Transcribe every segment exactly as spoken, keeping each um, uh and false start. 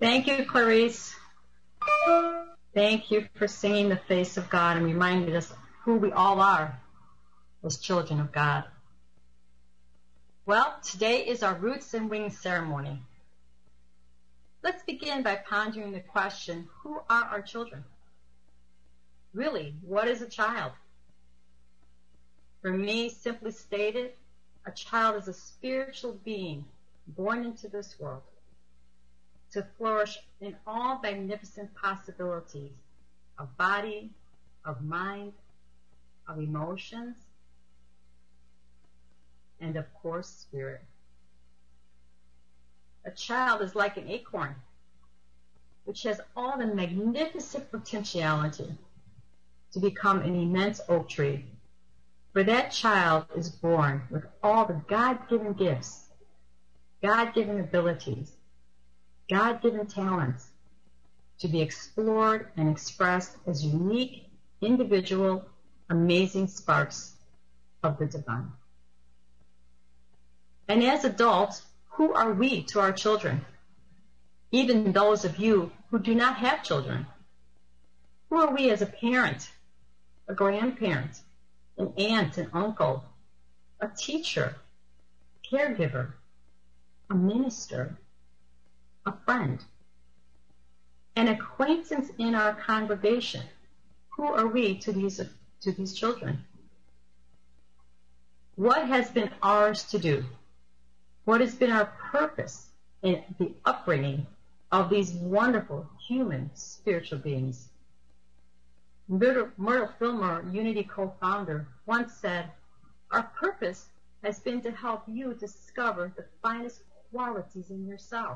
Thank you, Clarice. Thank you for singing the face of God and reminding us who we all are as children of God. Well, today is our Roots and Wings ceremony. Let's begin by pondering the question, who are our children? Really, what is a child? For me, simply stated, a child is a spiritual being born into this world to flourish in all magnificent possibilities of body, of mind, of emotions, and of course, spirit. A child is like an acorn, which has all the magnificent potentiality to become an immense oak tree. For that child is born with all the God-given gifts, God-given abilities, God-given talents to be explored and expressed as unique, individual, amazing sparks of the divine. And as adults, who are we to our children? Even those of you who do not have children. Who are we as a parent, a grandparent, an aunt, an uncle, a teacher, caregiver, a minister, a friend, an acquaintance in our congregation? Who are we to these, to these children? What has been ours to do? What has been our purpose in the upbringing of these wonderful human spiritual beings? Myrtle, Myrtle Fillmore, Unity co-founder, once said, "Our purpose has been to help you discover the finest qualities in yourself."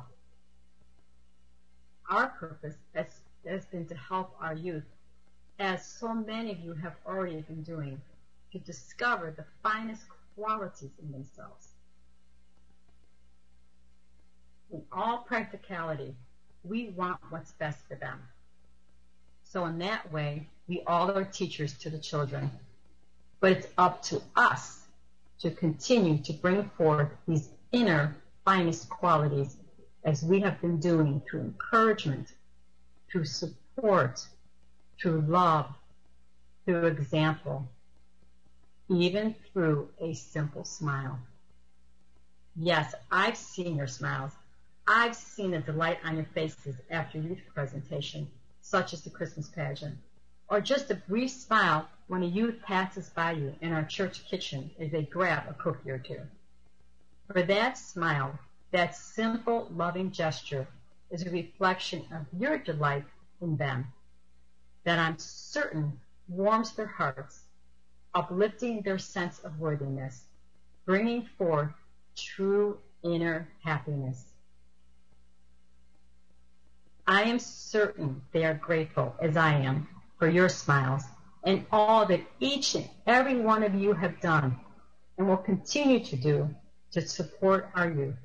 Our purpose has, has been to help our youth, as so many of you have already been doing, to discover the finest qualities in themselves. In all practicality, we want what's best for them. So in that way, we all are teachers to the children. But it's up to us to continue to bring forth these inner finest qualities as we have been doing through encouragement, through support, through love, through example, even through a simple smile. Yes, I've seen your smiles. I've seen the delight on your faces after youth presentation, such as the Christmas pageant, or just a brief smile when a youth passes by you in our church kitchen as they grab a cookie or two. For that smile, that simple, loving gesture is a reflection of your delight in them, that I'm certain warms their hearts, uplifting their sense of worthiness, bringing forth true inner happiness. I am certain they are grateful, as I am, for your smiles and all that each and every one of you have done and will continue to do to support our youth.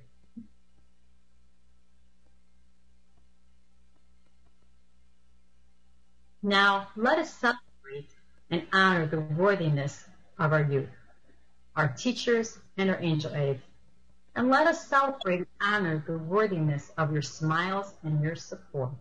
Now, let us celebrate and honor the worthiness of our youth, our teachers, and our angel aides. And let us celebrate and honor the worthiness of your smiles and your support.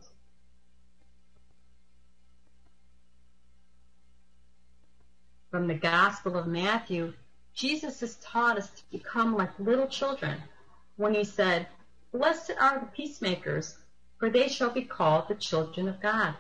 From the Gospel of Matthew, Jesus has taught us to become like little children when he said, "Blessed are the peacemakers, for they shall be called the children of God."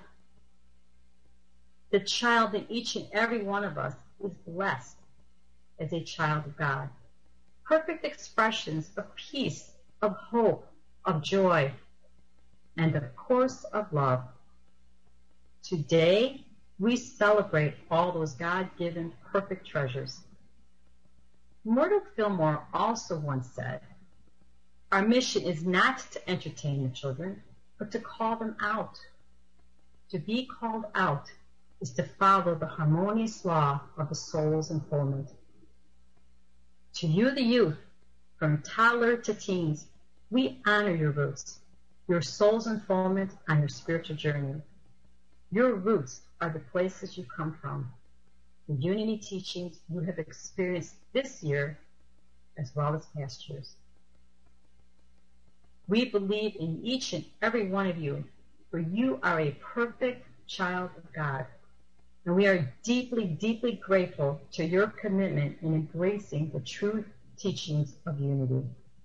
The child in each and every one of us is blessed as a child of God. Perfect expressions of peace, of hope, of joy, and of course of love. Today, we celebrate all those God-given perfect treasures. Myrtle Fillmore also once said, "Our mission is not to entertain the children, but to call them out. To be called out is to follow the harmonious law of the soul's unfoldment." To you, the youth, from toddler to teens, we honor your roots, your soul's unfoldment on your spiritual journey. Your roots are the places you come from, the unity teachings you have experienced this year as well as past years. We believe in each and every one of you, for you are a perfect child of God. And we are deeply, deeply grateful to your commitment in embracing the true teachings of unity.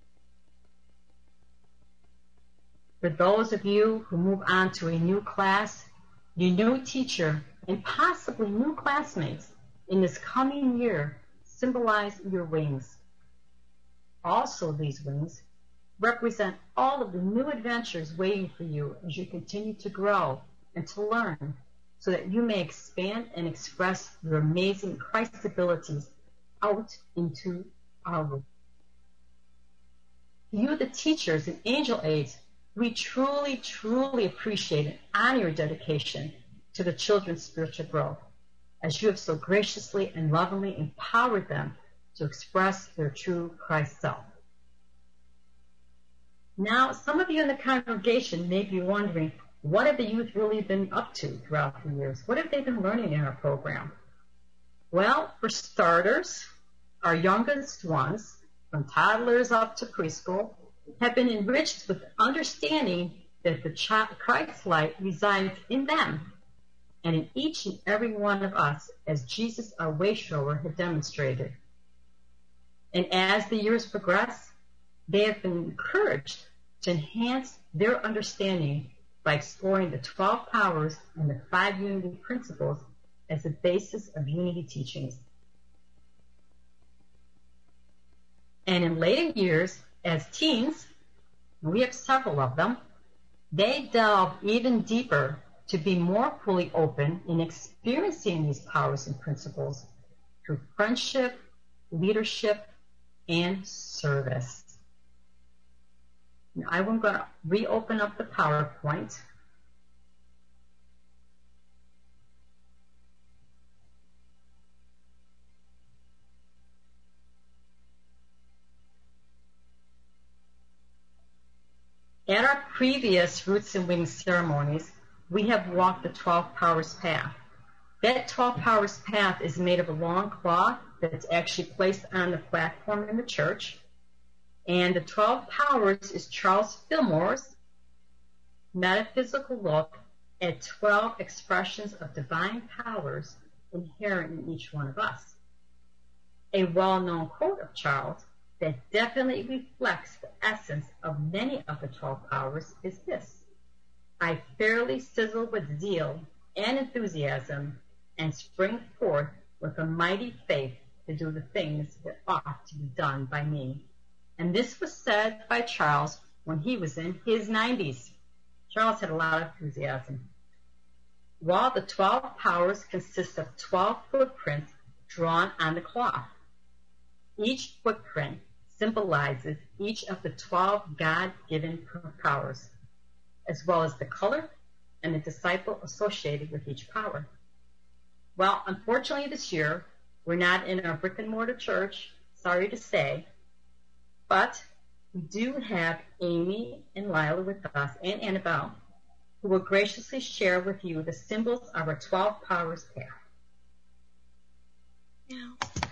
For those of you who move on to a new class, your new teacher, and possibly new classmates in this coming year symbolize your wings. Also, these wings represent all of the new adventures waiting for you as you continue to grow and to learn, so that you may expand and express your amazing Christ abilities out into our world. You, the teachers and angel aides, we truly, truly appreciate and honor your dedication to the children's spiritual growth, as you have so graciously and lovingly empowered them to express their true Christ self. Now, some of you in the congregation may be wondering, what have the youth really been up to throughout the years? What have they been learning in our program? Well, for starters, our youngest ones, from toddlers up to preschool, have been enriched with understanding that the Christ light resides in them and in each and every one of us, as Jesus, our way shower, had demonstrated. And as the years progress, they have been encouraged to enhance their understanding by exploring the twelve powers and the five unity principles as the basis of unity teachings. And in later years, as teens, we have several of them, they delve even deeper to be more fully open in experiencing these powers and principles through friendship, leadership, and service. Now, I'm going to reopen up the PowerPoint. At our previous Roots and Wings ceremonies, we have walked the twelve Powers path. That twelve Powers path is made of a long cloth that's actually placed on the platform in the church. And the twelve Powers is Charles Fillmore's metaphysical look at twelve expressions of divine powers inherent in each one of us. A well-known quote of Charles that definitely reflects the essence of many of the twelve powers is this: I fairly sizzle with zeal and enthusiasm and spring forth with a mighty faith to do the things that ought to be done by me. And this was said by Charles when he was in his nineties. Charles had a lot of enthusiasm. While the twelve powers consist of twelve footprints drawn on the cloth. Each footprint symbolizes each of the twelve God-given powers, as well as the color and the disciple associated with each power. Well, unfortunately this year, we're not in our brick and mortar church, sorry to say, but we do have Amy and Lila with us, and Annabelle, who will graciously share with you the symbols of our twelve powers path. No.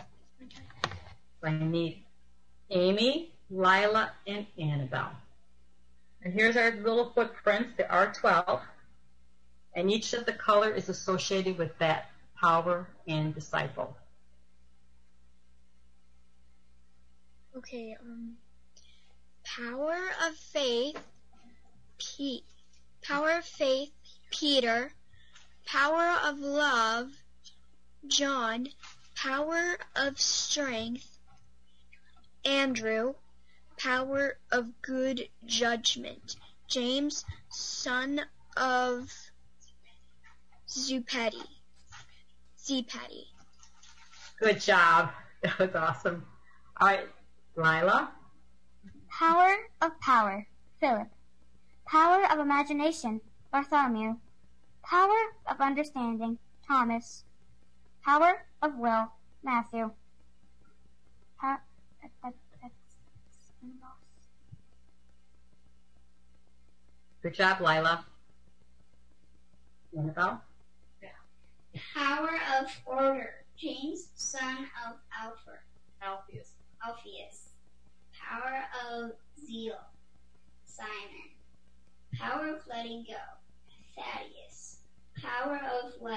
I need Amy, Lila, and Annabelle. And here's our little footprints. There are twelve, and each of the color is associated with that power and disciple. Okay, um, power of faith, P, power of faith, Peter, power of love, John, power of strength, Andrew, power of good judgment, James, son of Zebedee, Zebedee. Good job. That was awesome. All right. Lila? Power of power, Philip. Power of imagination, Bartholomew. Power of understanding, Thomas. Power of will, Matthew. Pa- that, that, that's Good job, Lila. Annabelle? Power of order, James, son of Alpha. Alpheus. Alpheus. Power of zeal, Simon. Power of letting go, Thaddeus. Power of life,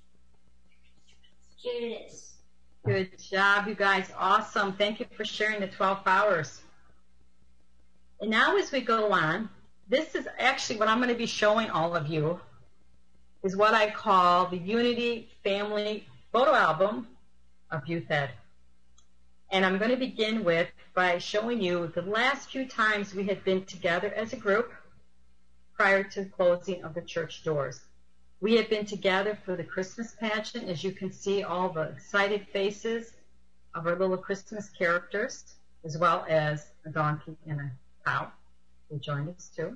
Judas. Good job, you guys. Awesome. Thank you for sharing the twelve powers. And now as we go on, this is actually what I'm going to be showing all of you is what I call the Unity Family Photo Album of Youth Ed. And I'm going to begin with by showing you the last few times we had been together as a group prior to the closing of the church doors. We have been together for the Christmas pageant. As you can see, all the excited faces of our little Christmas characters, as well as a donkey and a cow who joined us too.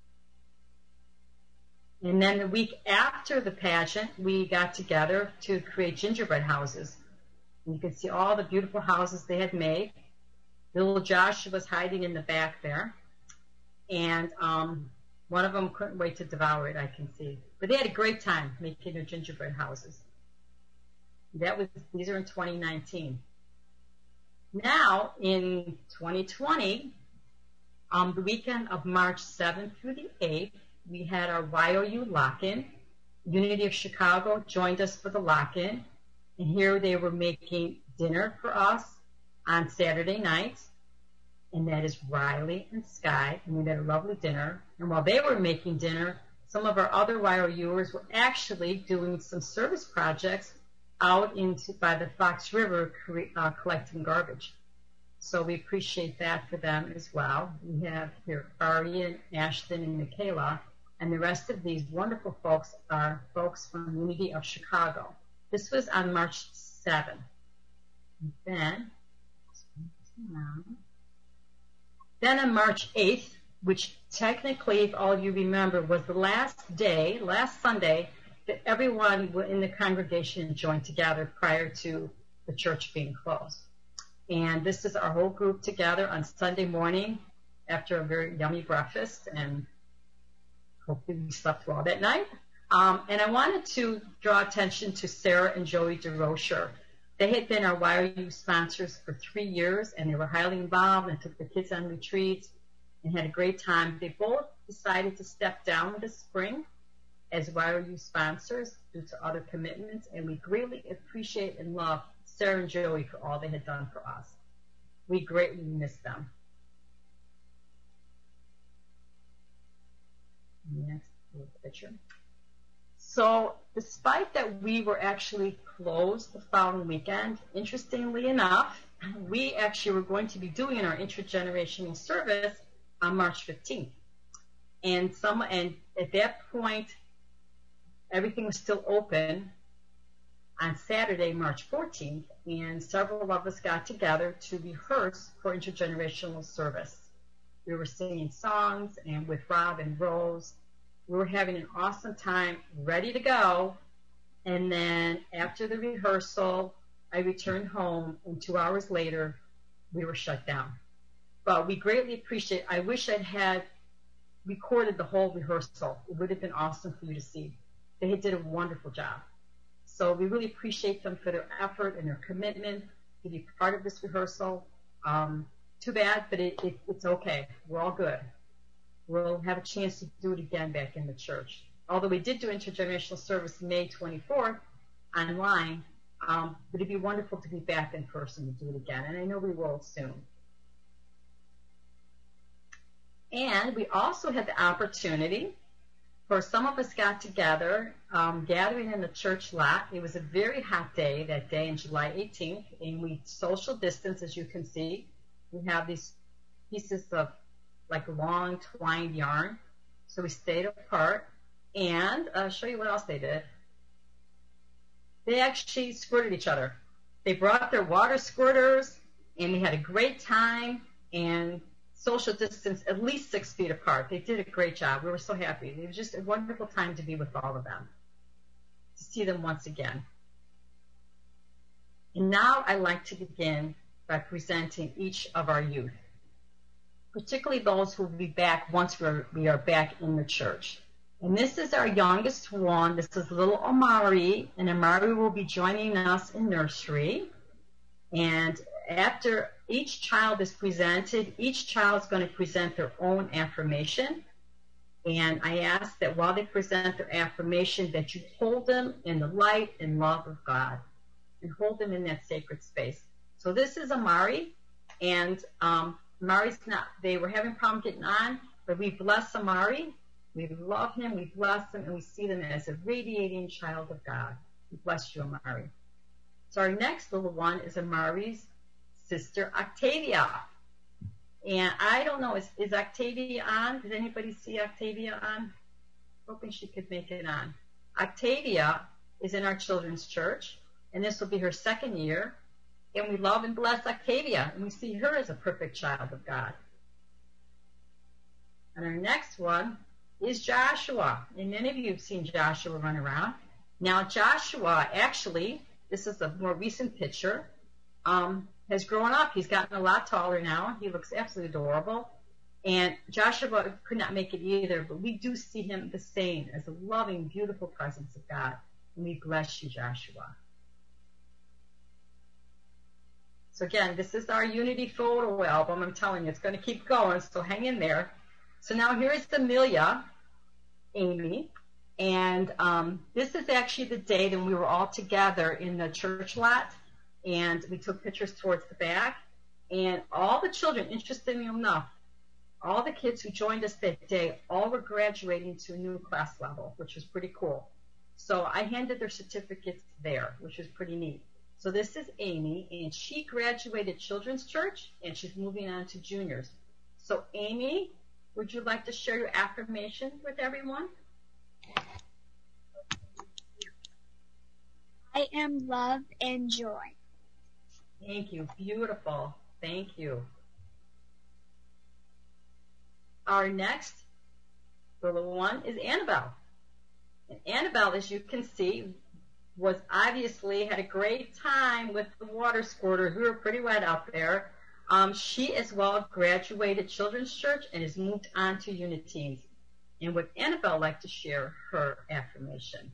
And then the week after the pageant, we got together to create gingerbread houses. And you can see all the beautiful houses they had made. Little Joshua was hiding in the back there. And um, one of them couldn't wait to devour it, I can see. But they had a great time making their gingerbread houses. That was, these are in twenty nineteen. Now, in twenty twenty, um, the weekend of March seventh through the eighth, we had our Y O U lock-in. Unity of Chicago joined us for the lock-in. And here they were making dinner for us on Saturday night. And that is Riley and Sky. And we had a lovely dinner. And while they were making dinner, some of our other Y O Uers were actually doing some service projects out into by the Fox River uh, collecting garbage. So we appreciate that for them as well. We have here Ari and Ashton and Michaela. And the rest of these wonderful folks are folks from Unity of Chicago. This was on March seventh. And then, then on March eighth, which technically, if all of you remember, was the last day, last Sunday, that everyone in the congregation joined together prior to the church being closed. And this is our whole group together on Sunday morning after a very yummy breakfast, and hopefully we slept well that night. Um, and I wanted to draw attention to Sarah and Joey DeRocher. They had been our Y O U sponsors for three years, and they were highly involved and took the kids on retreats and had a great time. They both decided to step down this spring as Y O U sponsors due to other commitments, and we greatly appreciate and love Sarah and Joey for all they had done for us. We greatly miss them. Next picture. So despite that we were actually closed the following weekend, interestingly enough, we actually were going to be doing our intergenerational service on March fifteenth. And some, and at that point, everything was still open on Saturday, March fourteenth, and several of us got together to rehearse for intergenerational service. We were singing songs, and with Rob and Rose, we were having an awesome time, ready to go. And then after the rehearsal, I returned home, and two hours later, we were shut down. But we greatly appreciate, I wish I'd had recorded the whole rehearsal. It would have been awesome for you to see. They did a wonderful job. So we really appreciate them for their effort and their commitment to be part of this rehearsal. Um, too bad, but it, it, it's okay. We're all good. We'll have a chance to do it again back in the church. Although we did do intergenerational service May twenty-fourth online, um, but it'd be wonderful to be back in person to do it again, and I know we will soon. And we also had the opportunity for some of us got together, um, gathering in the church lot. It was a very hot day that day on July eighteenth, and we social distance, as you can see. We have these pieces of like long twined yarn, so we stayed apart. And I'll show you what else they did. They actually squirted each other. They brought their water squirters, and we had a great time, and social distance at least six feet apart. They did a great job. We were so happy. It was just a wonderful time to be with all of them, to see them once again. And now I'd like to begin by presenting each of our youth, particularly those who will be back once we're, we are back in the church. And this is our youngest one. This is little Amari, and Amari will be joining us in nursery. And after each child is presented, each child is going to present their own affirmation. And I ask that while they present their affirmation, that you hold them in the light and love of God and hold them in that sacred space. So this is Amari, and um, Amari's not, they were having a problem getting on, but we bless Amari. We love him, we bless him, and we see them as a radiating child of God. We bless you, Amari. So our next little one is Amari's sister, Octavia. And I don't know, is, is Octavia on? Did anybody see Octavia on? Hoping she could make it on. Octavia is in our children's church, and this will be her second year. And we love and bless Octavia, and we see her as a perfect child of God. And our next one is Joshua. And many of you have seen Joshua run around. Now, Joshua, actually, this is a more recent picture, um, has grown up. He's gotten a lot taller now. He looks absolutely adorable. And Joshua could not make it either, but we do see him the same as a loving, beautiful presence of God. And we bless you, Joshua. So again, this is our Unity photo album. I'm telling you, it's going to keep going, so hang in there. So now here's Amelia, Amy, and um, this is actually the day that we were all together in the church lot, and we took pictures towards the back, and all the children, interestingly enough, all the kids who joined us that day, all were graduating to a new class level, which was pretty cool. So I handed their certificates there, which was pretty neat. So this is Amy, and she graduated Children's Church, and she's moving on to juniors. So Amy, would you like to share your affirmation with everyone? I am love and joy. Thank you. Beautiful. Thank you. Our next little one is Annabelle. And Annabelle, as you can see, was obviously had a great time with the water squirters. We were pretty wet out there. Um, she as well graduated Children's Church and has moved on to Uniteens. And would Annabelle like to share her affirmation?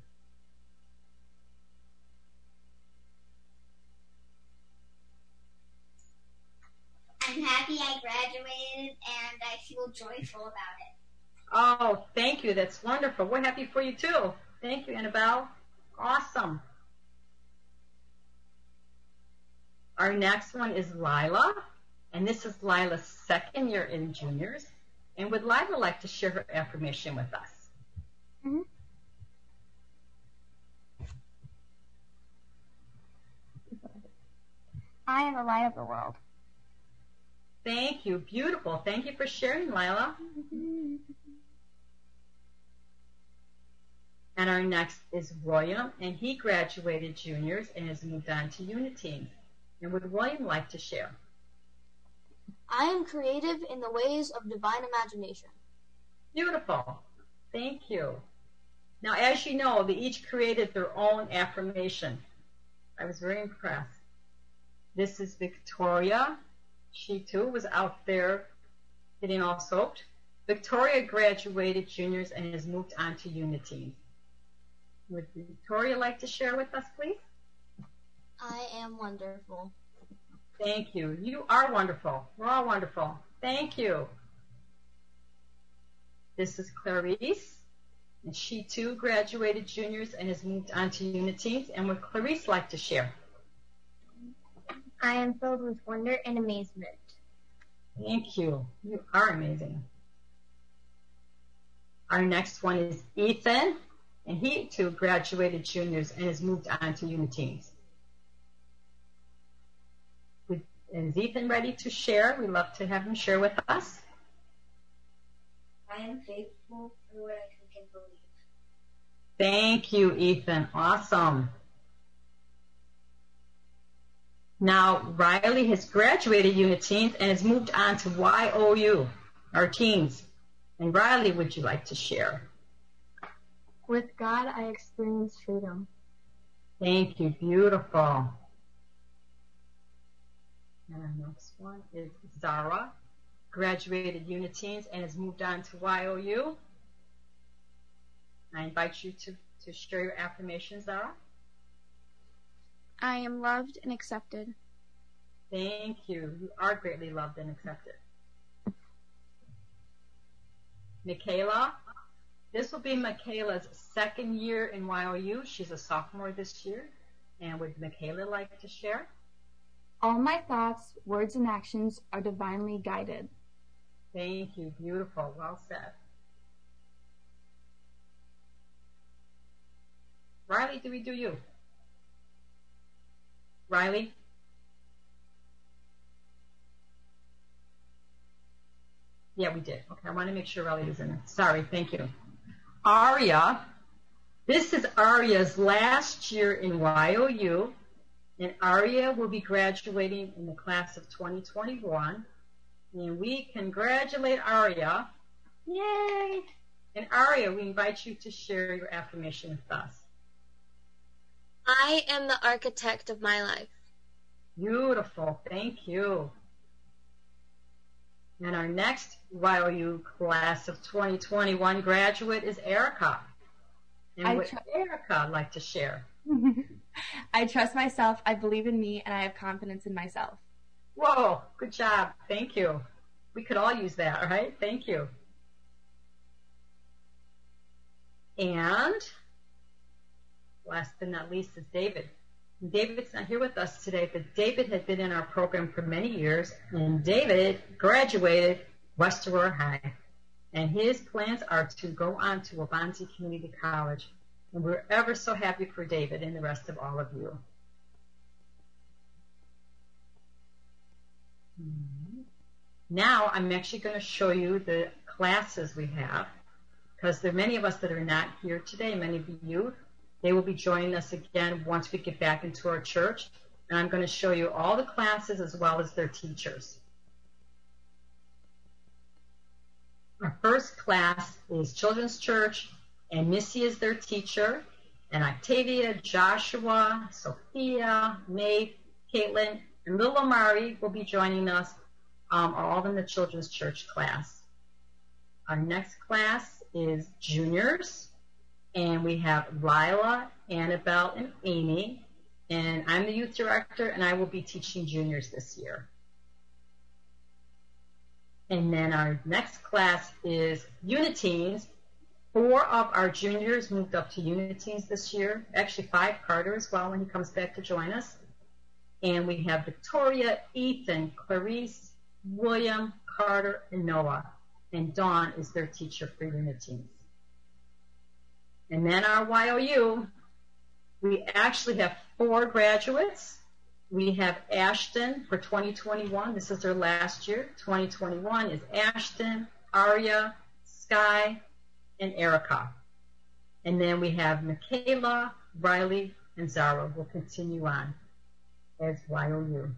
I'm happy I graduated and I feel joyful about it. Oh, thank you. That's wonderful. We're happy for you too. Thank you, Annabelle. Awesome. Our next one is Lila, and this is Lila's second year in juniors. And would Lila like to share her affirmation with us? Mm-hmm. I am the light of the world. Thank you. Beautiful. Thank you for sharing, Lila. And our next is William, and he graduated juniors and has moved on to Uniteens. And would William like to share? I am creative in the ways of divine imagination. Beautiful. Thank you. Now, as you know, they each created their own affirmation. I was very impressed. This is Victoria. She, too, was out there getting all soaked. Victoria graduated juniors and has moved on to Uniteens. Would Victoria like to share with us, please? I am wonderful. Thank you. You are wonderful. We're all wonderful. Thank you. This is Clarice, and she too graduated juniors and has moved on to Uniteens. And would Clarice like to share? I am filled with wonder and amazement. Thank you. You are amazing. Our next one is Ethan, and he too graduated juniors and has moved on to Uniteens. Is Ethan ready to share? We'd love to have him share with us. I am faithful for what I think and believe. Thank you, Ethan. Awesome. Now, Riley has graduated Uniteens and has moved on to Y O U, our teens. And Riley, would you like to share? With God, I experience freedom. Thank you. Beautiful. And our next one is Zara, graduated Uniteens and has moved on to Y O U. I invite you to, to share your affirmation, Zara. I am loved and accepted. Thank you. You are greatly loved and accepted. Michaela. This will be Michaela's second year in Y O U. She's a sophomore this year. And would Michaela like to share? All my thoughts, words, and actions are divinely guided. Thank you. Beautiful. Well said. Riley, do we do you? Riley? Yeah, we did. Okay, I want to make sure Riley was in it. Sorry, thank you. Aria. This is Aria's last year in Y O U, and Aria will be graduating in the class of twenty twenty-one. And we congratulate Aria. Yay! And Aria, we invite you to share your affirmation with us. I am the architect of my life. Beautiful. Thank you. And our next Y O U class of twenty twenty-one graduate is Erica. And I what tr- Erica like to share? I trust myself, I believe in me, and I have confidence in myself. Whoa, good job. Thank you. We could all use that, right? Thank you. And last but not least is David. David's not here with us today, but David had been in our program for many years, and David graduated West Aurora High. And his plans are to go on to Waubonsee Community College. And we're ever so happy for David and the rest of all of you. Now I'm actually going to show you the classes we have, because there are many of us that are not here today, many of you. They will be joining us again once we get back into our church. And I'm going to show you all the classes as well as their teachers. Our first class is Children's Church, and Missy is their teacher. And Octavia, Joshua, Sophia, Nate, Caitlin, and little Amari will be joining us, um, all in the Children's Church class. Our next class is Juniors, and we have Lila, Annabelle, and Amy. And I'm the youth director, and I will be teaching juniors this year. And then our next class is Uniteens. Four of our juniors moved up to Uniteens this year. Actually, five, Carter as well when he comes back to join us. And we have Victoria, Ethan, Clarice, William, Carter, and Noah. And Dawn is their teacher for Uniteens. And then our Y O U, we actually have four graduates. We have Ashton for twenty twenty-one. This is their last year. twenty twenty-one is Ashton, Aria, Sky, and Erica. And then we have Michaela, Riley, and Zara will continue on as Y O U.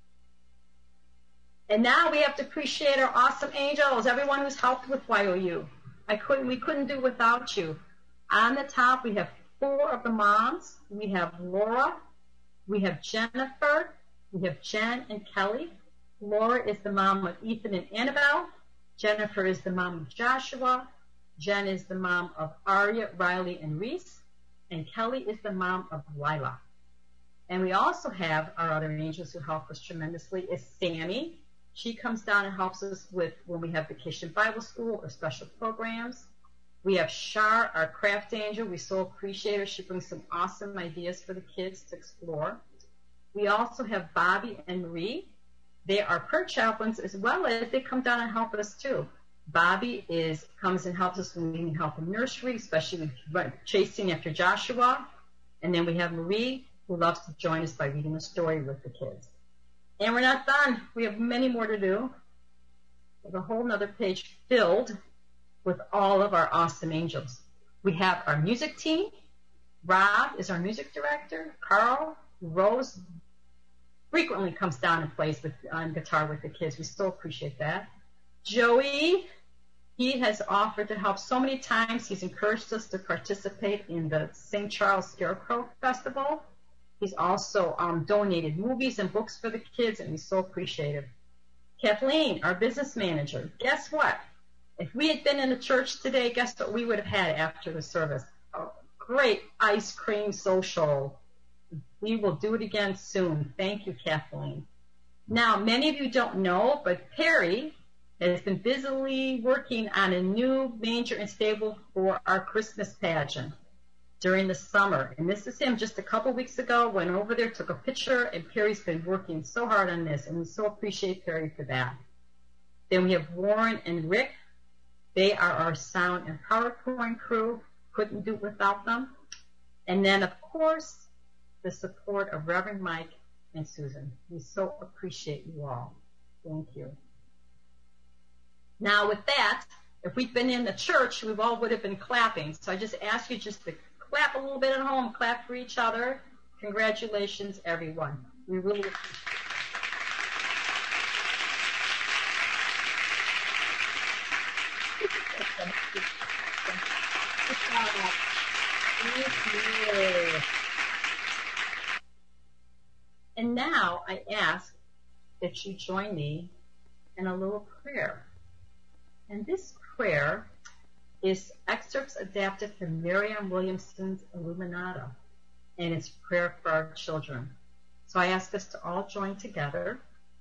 And now we have to appreciate our awesome angels, everyone who's helped with Y O U. I couldn't, we couldn't do without you. On the top, we have four of the moms. We have Laura, we have Jennifer, we have Jen and Kelly. Laura is the mom of Ethan and Annabelle. Jennifer is the mom of Joshua. Jen is the mom of Aria, Riley, and Reese. And Kelly is the mom of Lila. And we also have our other angels who help us tremendously is Sammy. She comes down and helps us with when we have Vacation Bible School or special programs. We have Shar, our craft angel. We so appreciate her. She brings some awesome ideas for the kids to explore. We also have Bobby and Marie. They are prayer chaplains as well as they come down and help us too. Bobby is comes and helps us when we need help in nursery, especially with chasing after Joshua. And then we have Marie, who loves to join us by reading a story with the kids. And we're not done. We have many more to do. There's a whole nother page filled with all of our awesome angels. We have our music team. Rob is our music director. Carl, Rose frequently comes down and plays with, on guitar with the kids. We still appreciate that. Joey, he has offered to help so many times. He's encouraged us to participate in the Saint Charles Scarecrow Festival. He's also um, donated movies and books for the kids, and we so appreciate it. Kathleen, our business manager, guess what? If we had been in the church today, guess what we would have had after the service? A great ice cream social. We will do it again soon. Thank you, Kathleen. Now, many of you don't know, but Perry has been busily working on a new manger and stable for our Christmas pageant during the summer. And this is him just a couple weeks ago, went over there, took a picture, and Perry's been working so hard on this, and we so appreciate Perry for that. Then we have Warren and Rick. They are our sound and PowerPoint crew. Couldn't do it without them. And then, of course, the support of Reverend Mike and Susan. We so appreciate you all. Thank you. Now, with that, if we'd been in the church, we all would have been clapping. So I just ask you just to clap a little bit at home, clap for each other. Congratulations, everyone. We really appreciate it. And now I ask that you join me in a little prayer. And this prayer is excerpts adapted from Marianne Williamson's Illuminata, and it's prayer for our children. So I ask us to all join together.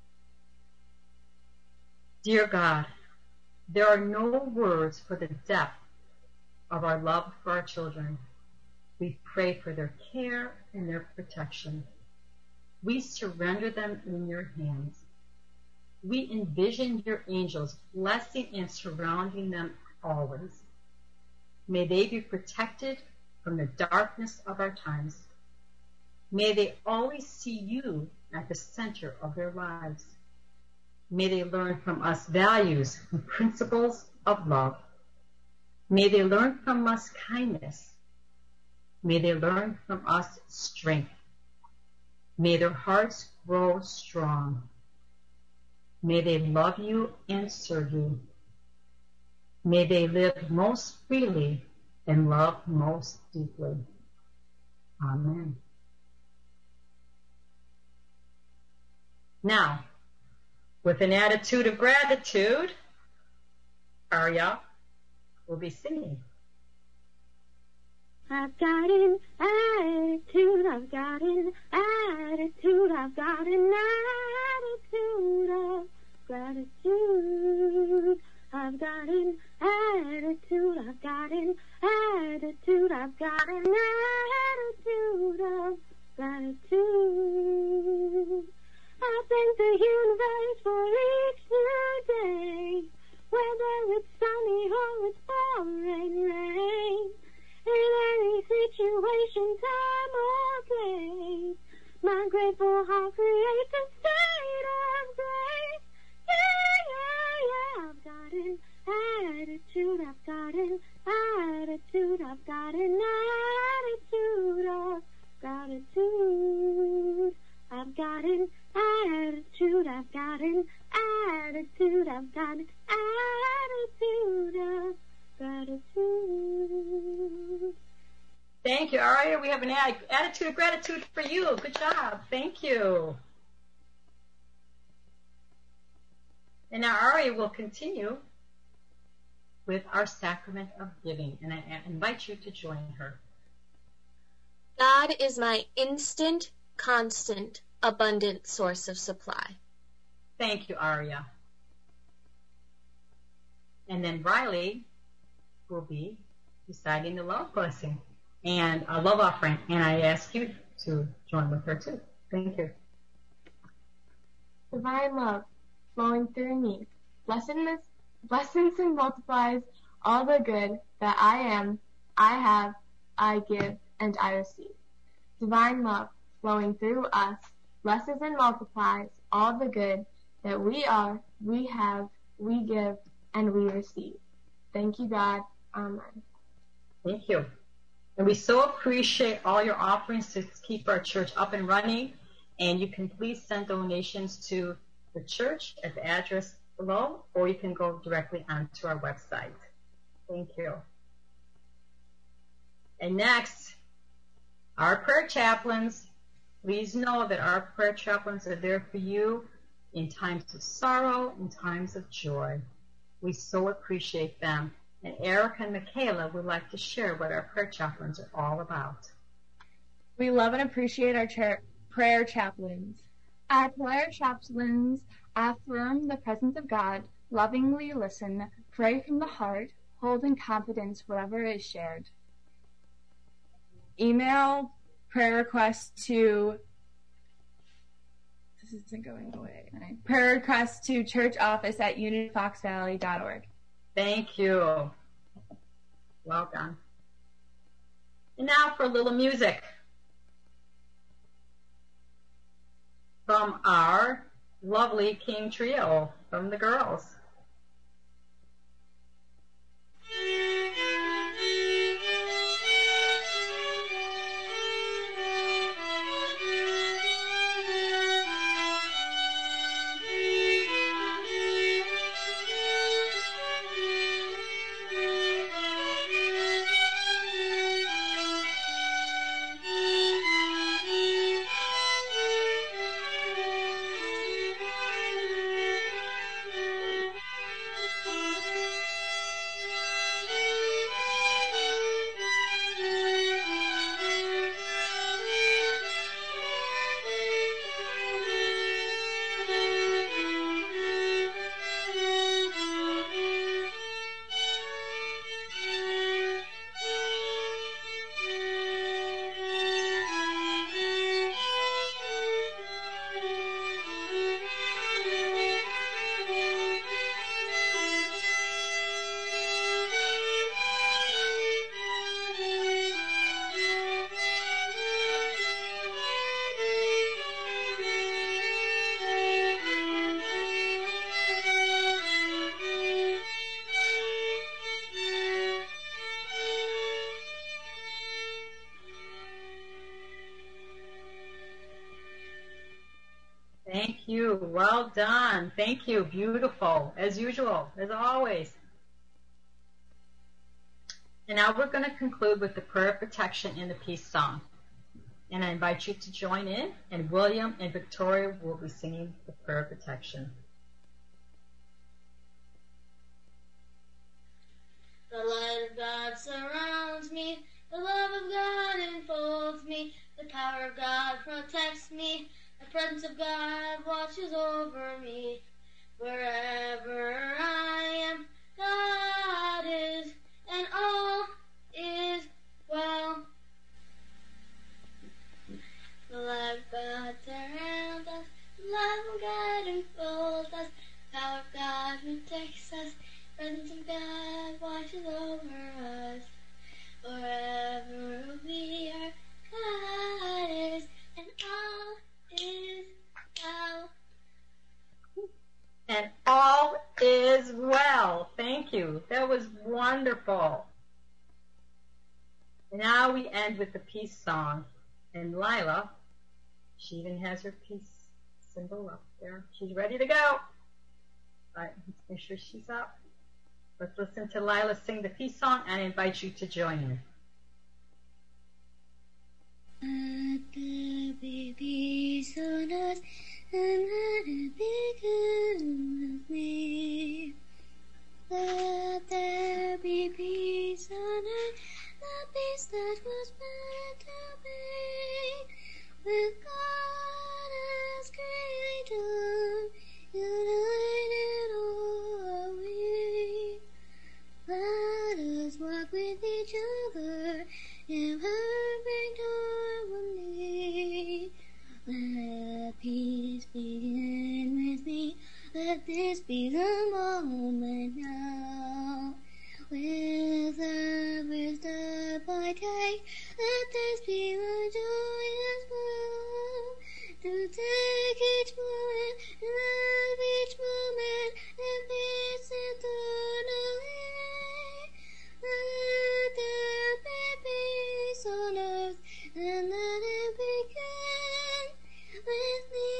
Dear God, there are no words for the depth of our love for our children. We pray for their care and their protection. We surrender them in your hands. We envision your angels blessing and surrounding them always. May they be protected from the darkness of our times. May they always see you at the center of their lives. May they learn from us values and principles of love. May they learn from us kindness. May they learn from us strength. May their hearts grow strong. May they love you and serve you. May they live most freely and love most deeply. Amen. Now, with an attitude of gratitude, Arya will be singing. I've got an attitude, I've got an attitude, I've got an attitude of gratitude. I've got an attitude, I've got an attitude, I've got an attitude of gratitude. I thank the universe for each new day, whether it's sunny or it's pouring rain. In any situation, time or place, my grateful heart creates a state of grace. Yeah, yeah, yeah. I've got an attitude, I've got an attitude, I've got an attitude of gratitude. I've got an attitude, I've got an attitude, I've got an attitude of gratitude. Thank you, Aria. We have an attitude of gratitude for you. Good job. Thank you. And now Aria will continue with our sacrament of giving, and I invite you to join her. God is my instant, constant, abundant source of supply. Thank you, Aria. And then Riley will be reciting the love blessing and a love offering, and I ask you to join with her too. Thank you. Divine love flowing through me, blessings, blessings and multiplies all the good that I am, I have, I give, and I receive. Divine love flowing through us, blesses and multiplies all the good that we are, we have, we give, and we receive. Thank you, God. Amen. Thank you. And we so appreciate all your offerings to keep our church up and running. And you can please send donations to the church at the address below, or you can go directly onto our website. Thank you. And next, our prayer chaplains. Please know that our prayer chaplains are there for you in times of sorrow, in times of joy. We so appreciate them. And Erica and Michaela would like to share what our prayer chaplains are all about. We love and appreciate our cha- prayer chaplains. Our prayer chaplains affirm the presence of God, lovingly listen, pray from the heart, hold in confidence whatever is shared. Email prayer requests to this isn't going away. Right? Prayer requests to church office at unity fox valley dot org. Thank you. Well done. And now for a little music from our lovely King Trio from the girls. Thank you. Well done. Thank you. Beautiful. As usual, as always. And now we're going to conclude with the prayer of protection and the peace song. And I invite you to join in, and William and Victoria will be singing the prayer of protection. The light of God surrounds me, the love of God enfolds me, the power of God protects me, the presence of God watches over me. Wherever I am, God is, and all is well. The love of God surrounds us, the love of God enfolds us, the power of God protects us, the presence of God watches over us. Wherever we are, God is, and all is well. And all is well. Thank you. That was wonderful. Now we end with the peace song. And Lila, she even has her peace symbol up there. She's ready to go. All right, let's make sure she's up. Let's listen to Lila sing the peace song, and I invite you to join in. Let there be peace on us, and let it begin with me. Let there be peace on earth, the peace that was meant to be. With God as Creator, united are we. Let us walk with each other in perfect harmony. Let peace begin with me. Let this be the moment now. With every step I take, let this be my joyous will. To take each moment, and love each moment, and peace eternally. Let there be peace on earth, and let it begin with me.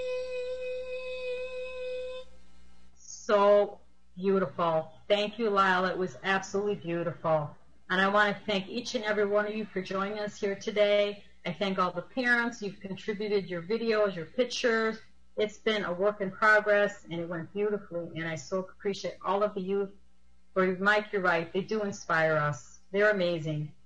So beautiful. Thank you, Lila. It was absolutely beautiful. And I want to thank each and every one of you for joining us here today. I thank all the parents. You've contributed your videos, your pictures. It's been a work in progress, and it went beautifully. And I so appreciate all of the youth. For Mike, you're right. They do inspire us. They're amazing.